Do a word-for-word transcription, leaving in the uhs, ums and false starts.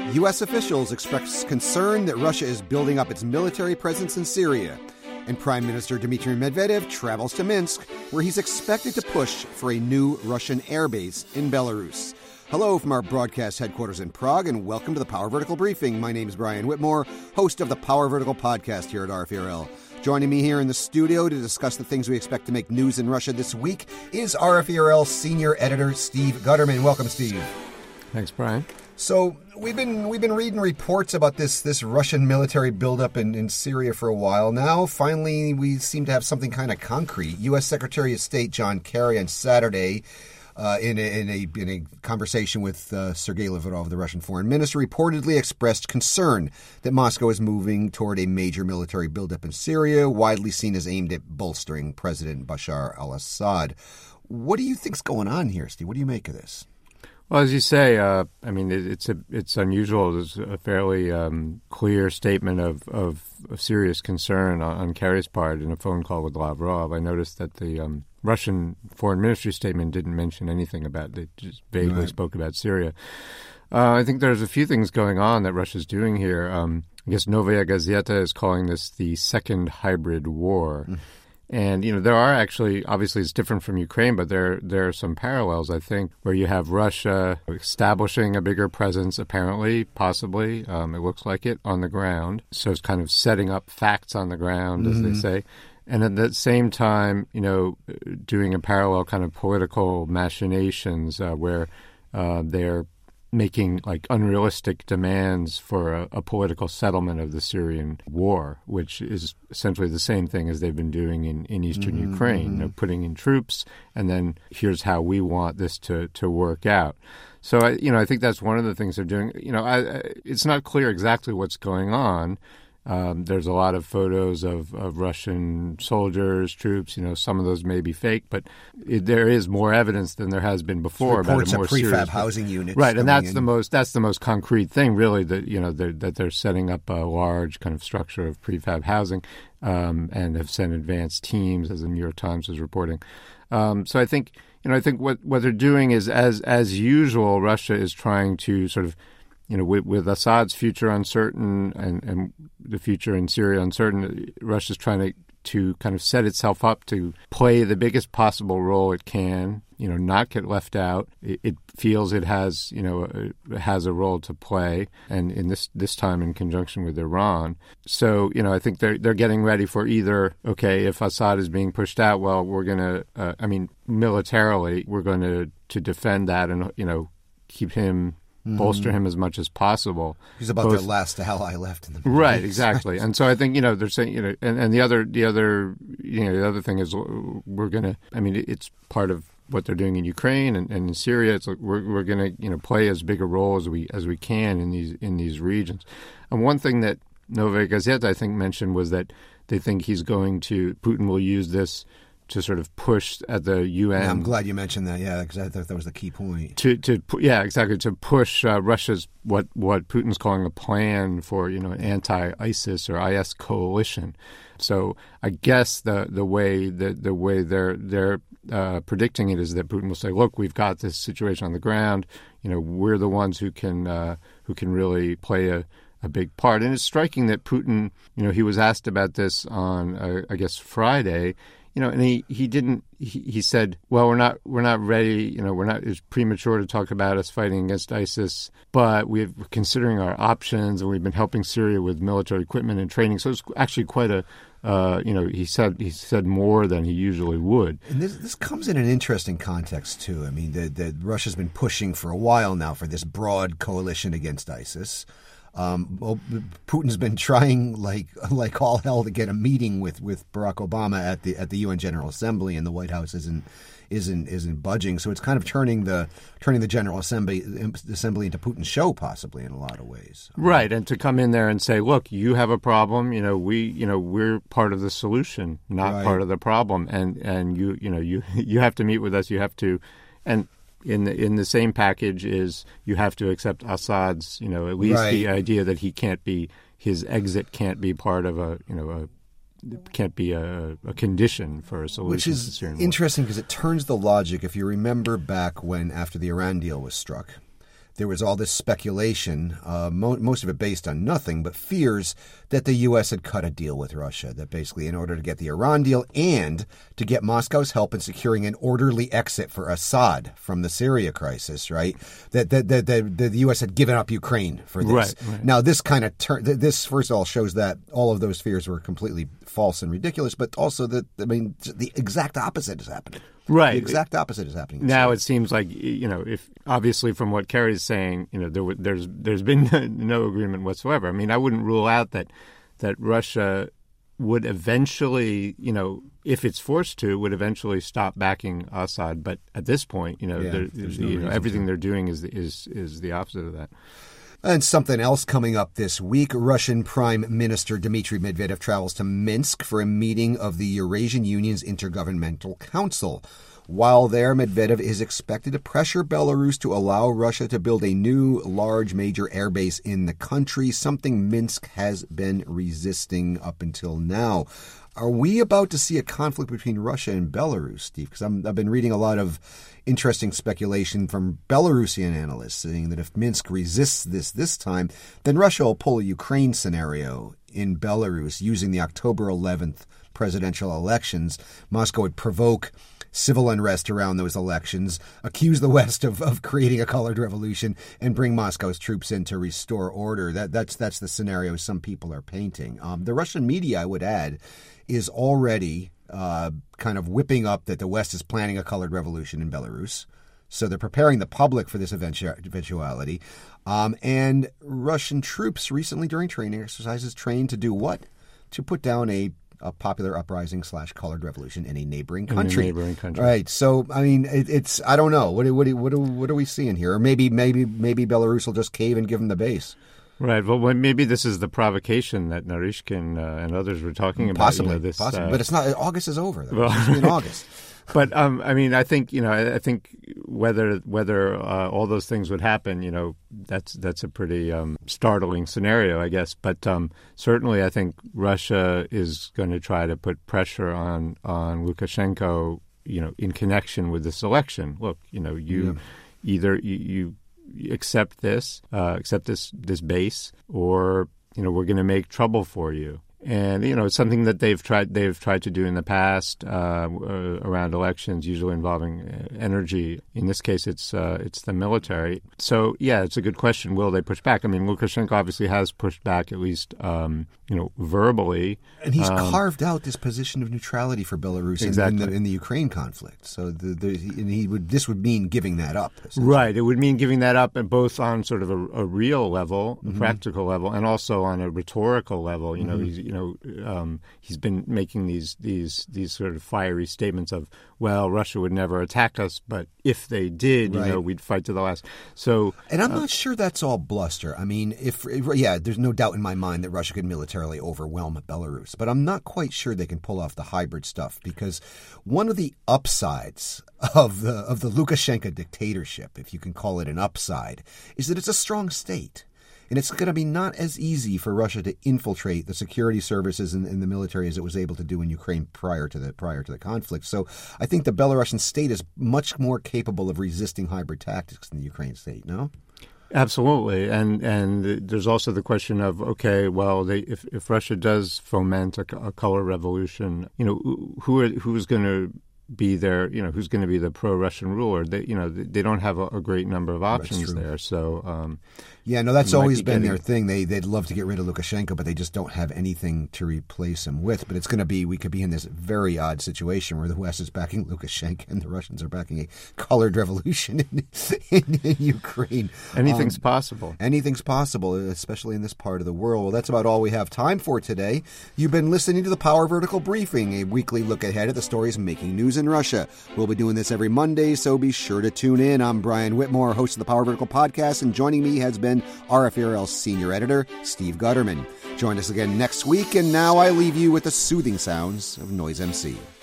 U S officials express concern that Russia is building up its military presence in Syria, and Prime Minister Dmitry Medvedev travels to Minsk, where he's expected to push for a new Russian airbase in Belarus. Hello from our broadcast headquarters in Prague, and welcome to the Power Vertical Briefing. My name is Brian Whitmore, host of the Power Vertical podcast here at R F E R L. Joining me here in the studio to discuss the things we expect to make news in Russia this week is R F E R L senior editor Steve Gutterman. Welcome, Steve. Thanks, Brian. So we've been we've been reading reports about this this Russian military buildup in, in Syria for a while now. Finally, we seem to have something kind of concrete. U S Secretary of State John Kerry on Saturday, uh, in, a, in a in a conversation with uh, Sergei Lavrov, the Russian foreign minister, reportedly expressed concern that Moscow is moving toward a major military buildup in Syria, widely seen as aimed at bolstering President Bashar al-Assad. What do you think's going on here, Steve? What do you make of this? Well, as you say, uh, I mean, it, it's a, it's unusual. There's a fairly um, clear statement of, of, of serious concern on, on Kerry's part in a phone call with Lavrov. I noticed that the um, Russian Foreign Ministry statement didn't mention anything about it. They just vaguely right. spoke about Syria. Uh, I think there's a few things going on that Russia's doing here. Um, I guess Novaya Gazeta is calling this the second hybrid war. Mm. And, you know, there are actually, obviously it's different from Ukraine, but there there are some parallels, I think, where you have Russia establishing a bigger presence, apparently, possibly, um, it looks like it, on the ground. So it's kind of setting up facts on the ground, as mm-hmm. they say. And at the same time, you know, doing a parallel kind of political machinations uh, where uh, they're making like unrealistic demands for a, a political settlement of the Syrian war, which is essentially the same thing as they've been doing in, in eastern mm-hmm. Ukraine, you know, putting in troops, and then here's how we want this to, to work out. So, I, you know, I think that's one of the things they're doing. You know, I, I, it's not clear exactly what's going on. Um, there's a lot of photos of, of Russian soldiers, troops. You know, some of those may be fake, but it, there is more evidence than there has been before about a more prefab serious housing units, right? And that's in. the most that's the most concrete thing, really. That you know they're, that they're setting up a large kind of structure of prefab housing, um, and have sent advanced teams, as the New York Times is reporting. Um, so I think you know I think what what they're doing is as as usual, Russia is trying to sort of. You know, with, with Assad's future uncertain and, and the future in Syria uncertain, Russia's trying to, to kind of set itself up to play the biggest possible role it can, you know, not get left out. It, it feels it has, you know, a, has a role to play, and in this this time in conjunction with Iran. So, you know, I think they're they're getting ready for either, okay, if Assad is being pushed out, well, we're going to, uh, I mean, militarily, we're going to to defend that and, you know, keep him bolster mm-hmm. him as much as possible. He's about Both, their last ally left in the Middle right, East. exactly. And so I think you know they're saying you know, and, and the other the other you know the other thing is we're gonna. I mean, it's part of what they're doing in Ukraine and, and in Syria. It's like we're we're gonna you know play as big a role as we as we can in these in these regions. And one thing that Novaya Gazeta I think mentioned was that they think he's going to Putin will use this to sort of push at the U N. Yeah, I'm glad you mentioned that, yeah, because I thought that was the key point. To, to yeah, exactly, to push uh, Russia's, what, what Putin's calling a plan for, you know, an anti-ISIS or I S coalition. So I guess the the way the, the way they're they're uh, predicting it is that Putin will say, look, we've got this situation on the ground. You know, we're the ones who can uh, who can really play a a big part. And it's striking that Putin, you know, he was asked about this on, uh, I guess, Friday. You know, and he, he didn't, he, he said, well, we're not, we're not ready, you know, we're not, it's premature to talk about us fighting against ISIS, but we're considering our options and we've been helping Syria with military equipment and training. So it's actually quite a, uh, you know, he said, he said more than he usually would. And this, this comes in an interesting context too. I mean, the, the Russia's been pushing for a while now for this broad coalition against ISIS. Um, well, Putin's been trying like like all hell to get a meeting with, with Barack Obama at the at the U N General Assembly, and the White House isn't isn't isn't budging. So it's kind of turning the turning the General Assembly Assembly into Putin's show, possibly in a lot of ways. Right, and to come in there and say, look, you have a problem. You know, we you know we're part of the solution, not right. part of the problem, and and you you know you you have to meet with us. You have to, and. In the in the same package is you have to accept Assad's, you know, at least right. the idea that he can't be, his exit can't be part of a, you know, a can't be a, a condition for a solution. Which is to the Syrian interesting because it turns the logic. If you remember back when after the Iran deal was struck, there was all this speculation, uh, mo- most of it based on nothing, but fears that the U S had cut a deal with Russia, that basically in order to get the Iran deal and to get Moscow's help in securing an orderly exit for Assad from the Syria crisis, right, that, that, that, that the U S had given up Ukraine for this. Right, right. Now, this kind of tur- this, first of all, shows that all of those fears were completely false and ridiculous, but also that, I mean, the exact opposite is happening. Right. The exact opposite is happening. Now it seems like, you know, if obviously from what Kerry's saying, you know, there, there's there's been no agreement whatsoever. I mean, I wouldn't rule out that that Russia would eventually, you know, if it's forced to, would eventually stop backing Assad. But at this point, you know, yeah, no you know everything to. they're doing is is is the opposite of that. And something else coming up this week, Russian Prime Minister Dmitry Medvedev travels to Minsk for a meeting of the Eurasian Union's Intergovernmental Council. While there, Medvedev is expected to pressure Belarus to allow Russia to build a new, large, major airbase in the country, something Minsk has been resisting up until now. Are we about to see a conflict between Russia and Belarus, Steve? Because I've been reading a lot of interesting speculation from Belarusian analysts saying that if Minsk resists this this time, then Russia will pull a Ukraine scenario in Belarus using the October eleventh presidential elections. Moscow would provoke civil unrest around those elections, accuse the West of, of creating a colored revolution, and bring Moscow's troops in to restore order. That that's that's the scenario some people are painting. Um, the Russian media, I would add, is already uh, kind of whipping up that the West is planning a colored revolution in Belarus. So they're preparing the public for this eventu- eventuality. Um, and Russian troops recently during training exercises trained to do what? To put down a a popular uprising slash colored revolution in a neighboring country. In a neighboring country. Right. So, I mean, it, it's, I don't know. What, what, what, what are we seeing here? Or maybe, maybe, maybe Belarus will just cave and give them the base. Right. Well, maybe this is the provocation that Narishkin uh, and others were talking about. Possibly. You know, this, possibly. Uh, but it's not, August is over. Though. Well, it's supposed to be in August. But um, I mean, I think you know, I, I think whether whether uh, all those things would happen, you know, that's that's a pretty um, startling scenario, I guess. But um, certainly, I think Russia is going to try to put pressure on on Lukashenko, you know, in connection with this election. Look, you know, you yeah. either you, you accept this, uh, accept this this base, or you know, we're going to make trouble for you. And, you know, it's something that they've tried they've tried to do in the past uh, around elections, usually involving energy. In this case, it's uh, it's the military. So, yeah, it's a good question. Will they push back? I mean, Lukashenko obviously has pushed back, at least, um, you know, verbally. And he's um, carved out this position of neutrality for Belarus exactly. in, in, the, in the Ukraine conflict. So the, the, and he would this would mean giving that up. Right. It would mean giving that up, and both on sort of a, a real level, mm-hmm. a practical level, and also on a rhetorical level. You know, mm-hmm. he's, you know, um, he's been making these these these sort of fiery statements of, well, Russia would never attack us, but if they did, right. you know, we'd fight to the last. So, and I'm uh, not sure that's all bluster. I mean, if, if yeah, there's no doubt in my mind that Russia could militarily overwhelm Belarus, but I'm not quite sure they can pull off the hybrid stuff, because one of the upsides of the of the Lukashenko dictatorship, if you can call it an upside, is that it's a strong state. And it's going to be not as easy for Russia to infiltrate the security services and, and the military as it was able to do in Ukraine prior to the prior to the conflict. So I think the Belarusian state is much more capable of resisting hybrid tactics than the Ukraine state. No? Absolutely, and and there's also the question of, okay, well, they, if if Russia does foment a, a color revolution, you know, who are, who's going to be there, you know, who's going to be the pro-Russian ruler? They, you know, they don't have a, a great number of options there. So, um, yeah, no, that's always be been getting... their thing. They they'd love to get rid of Lukashenko, but they just don't have anything to replace him with. But it's going to be, we could be in this very odd situation where the West is backing Lukashenko and the Russians are backing a colored revolution in, in, in Ukraine. Anything's um, possible. Anything's possible, especially in this part of the world. Well, that's about all we have time for today. You've been listening to the Power Vertical Briefing, a weekly look ahead at the stories making news in Russia. We'll be doing this every Monday, so be sure to tune in. I'm Brian Whitmore, host of the Power Vertical Podcast, and joining me has been R F A R L Senior Editor Steve Gutterman. Join us again next week, and now I leave you with the soothing sounds of Noise M C.